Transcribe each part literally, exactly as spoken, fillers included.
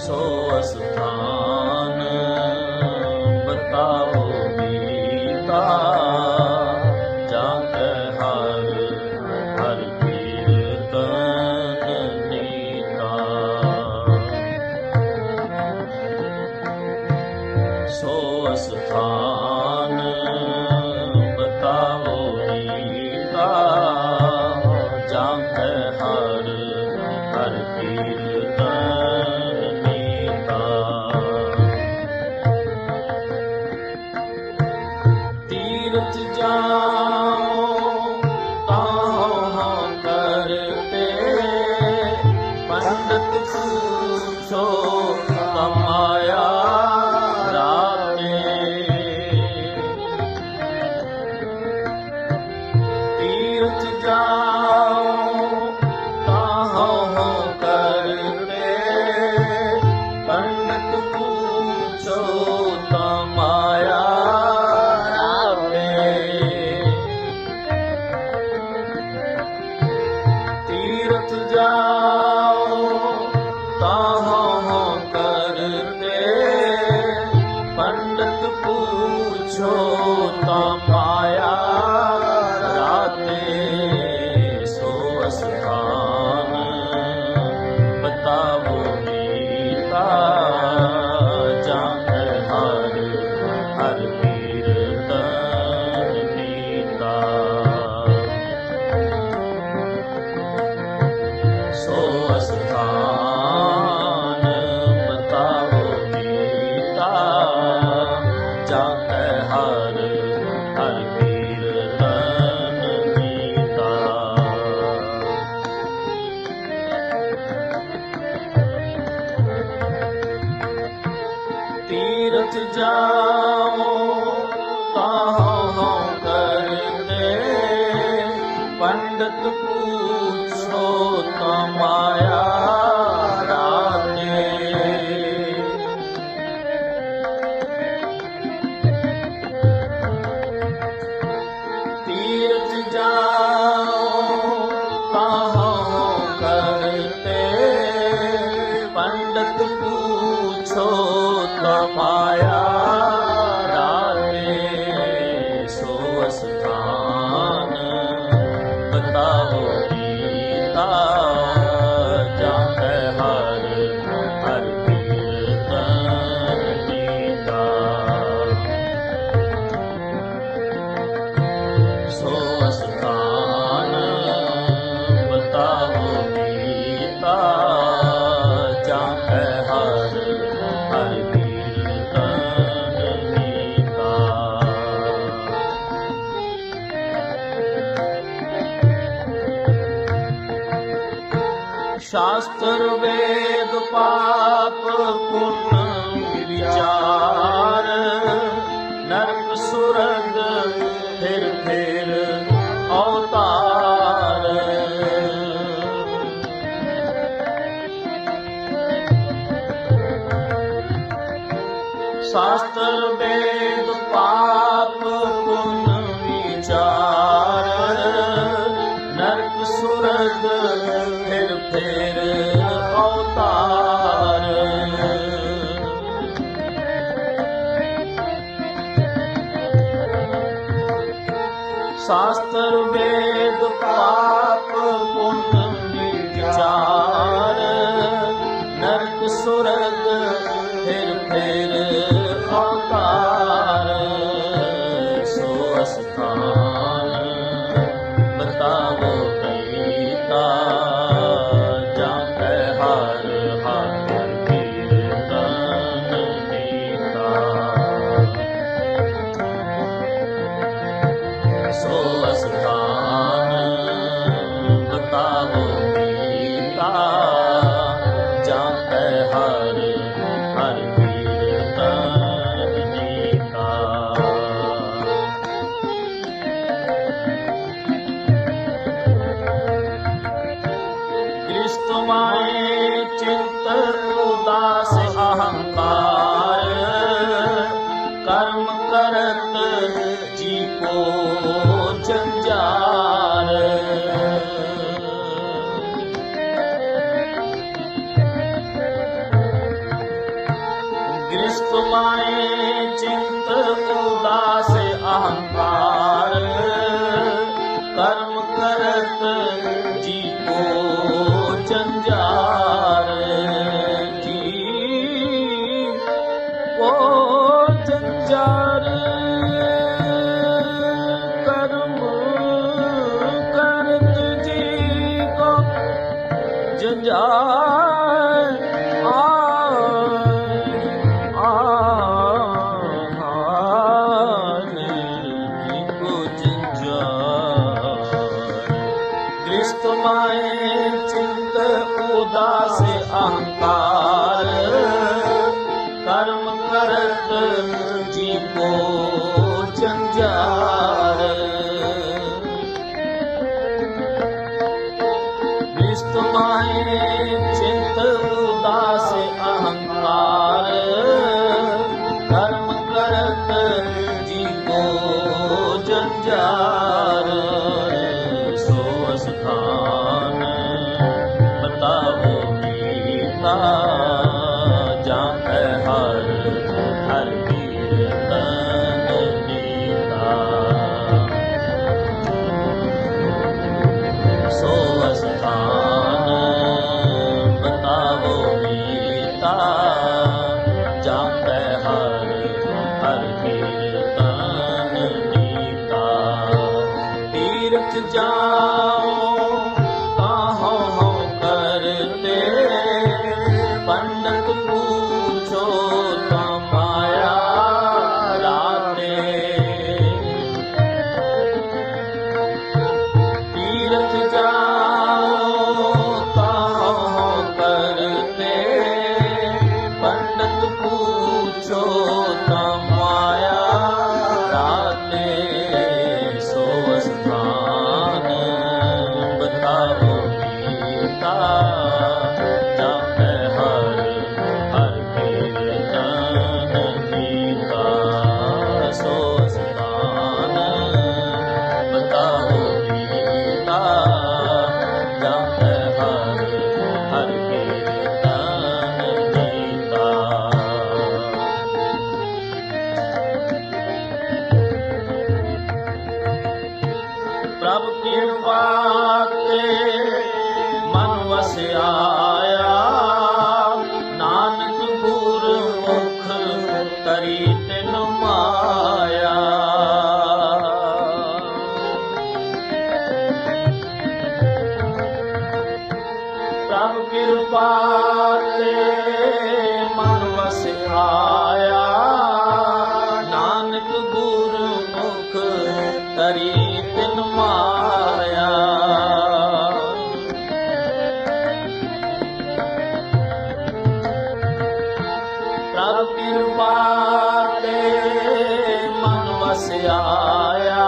सो स्थान बताओ गीता, जाके हर हर कीर्तन नीता। सो स्थान बताओ गीता, जाके हर हर कीर्तन नीता। तीर्थ जाओ ताहो करते, पंडित पूछो कमाया राते। तीर्थ जाओ ताहो करते, पंडित पूछो कमाया राते। तीर्थ जाओ ताहो करते, पंडित पूछो कमाया राते। सो स्थान बताओ गीता, जाके हर हर कीर्तन नीता। सो स्थान बताओ गीता, जाके हर हर कीर्तन नीता। तीर्थ जाओ ताहो करते, पंडित पूछो कमाया राते। तीर्थ जाओ ताहो करते, पंडित पूछो कमाया राते। सो स्थान बताओ गीता, जाके हर हर कीर्तन नीता। सो स्थान बताओ गीता, जाके हर हर कीर्तन नीता। शास्त्र वेद पाप पुण्य विचार, नरक सुरग फिर फिर अवतार। शास्त्र वेद पाप पुण्य विचार, नरक सुरग फिर फिर अवतार। शास्त्र वेद पाप पुण्य विचार, नरक सुरग फिर फिर अवतार। सो स्थान बताओ गीता, जाके हर हर कीर्तन नीता। सो स्थान बताओ गीता, जाके हर हर कीर्तन नीता। कृष्ण माए चित्त उदास अहंकार, कर्म करत जी को जंजार। दृष्ट माए चिंत उदास अहंकार कर्म करत जी को जंजार जी को जंजार कर्म करत जी को जंजार चिंत उदास अहंकार कर्म करत जी को जंजार दृष्ट माहे चिंत उदास अहंकार कर्म करत जी को जंजार जापै हर हर कीर्तन नीता सो स्थान बतावो मीता जापै हर हर कीर्तन नीता तीर्थ जाओ पंडित पूछो तमाया राते तीर्थ जाओ ताहो करते पंडित पूछो तमाया राते सो स्थान बताओ गीता प्रभु कृपा के मन वस आया नानक गुरमुख करी तिन माया प्रभु कृपा के मन वस आया नानक गुरमुख करी तिन माया प्रभु कृपा ते मन वस आया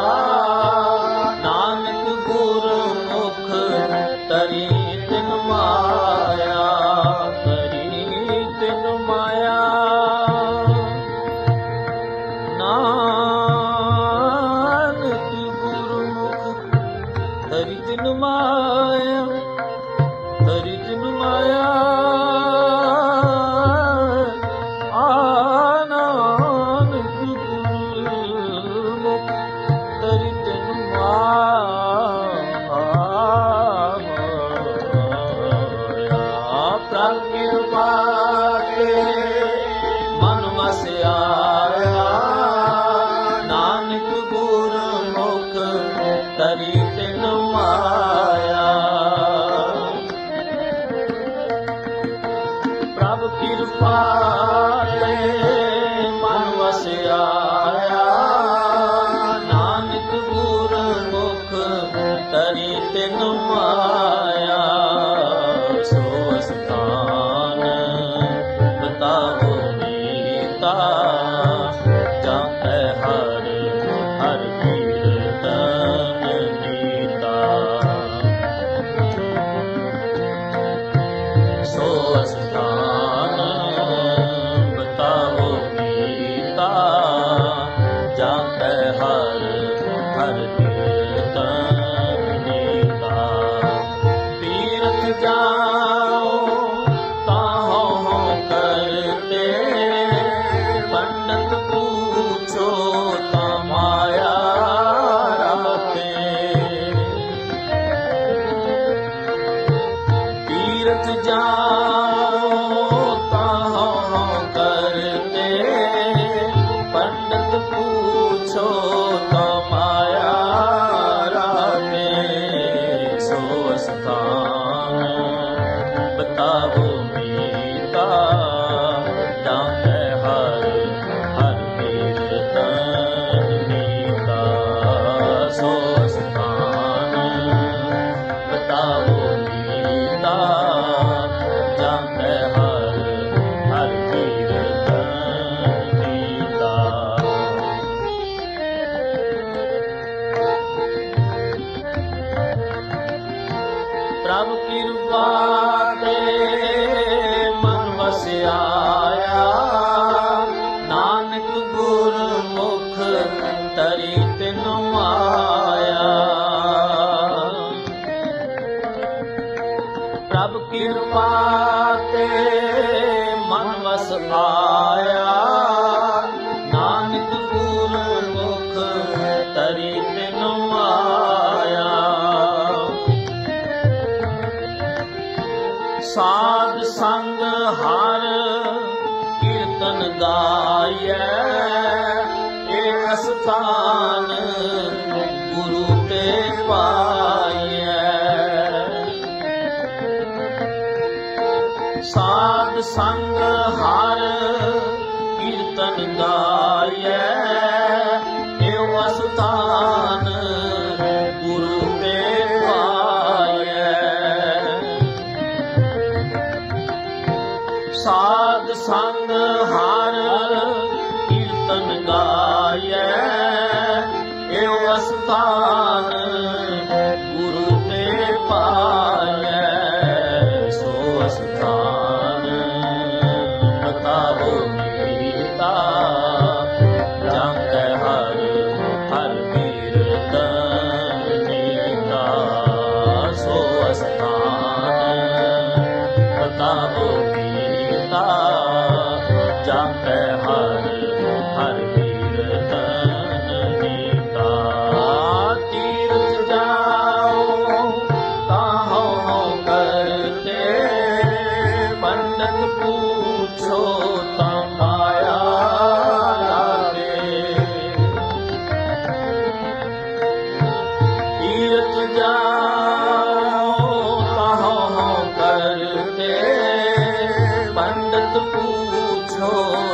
नानक गुरमुख तरी तिन माया तरी तिन माया हरि तिन माया हरि तिन माया आनंद गुरमुख हरि तिन माया प्रभु कृपा के मन वस आया नानक गुरमुख तरी तिन माया प्रभु कृपा ते मन वस आया नानक गुरमुख तरी तिन माया सो स्थान बताओ मीता जापै हर हर कीर्तन नीता सो स्थान बताओ मीता जापै हर हर कीर्तन नीता तीर्थ जाओ ताहो करते तीर्थ जाओ ताहो करते, पंडित पूछो तो माया राते। सो स्थान बताओ मीता, जाके हर हर कीर्तन मीता। सो स्थान बताओ मीता, जाके हर हर कीर्तन मीता। प्रभु कृपा ते मन वसिया, नानक गुरमुख तरी तिन माया। प्रभु कृपा ते मन वस आया, नानक गुरमुख तरी तिन माया। साध संग हर कीर्तन गायै, ए स्थान गुरु ते पाइयै। साध संग हर कीर्तन गायै, ए स्थान गुरु ते पाइयै। साध संग हर कीर्तन गायै, एव स्थान गुरु ते पाइयै। सो स्थान बताओ मीता, जाके हर हर कीर्तन मीता। सो स्थान बताओ मीता, जाके हर हर कीर्तन मीता। तीर्थ जाओ ताहो करते, पंडित पूछो तो माया राते। तीर्थ जाओ ताहो करते, पंडित पूछो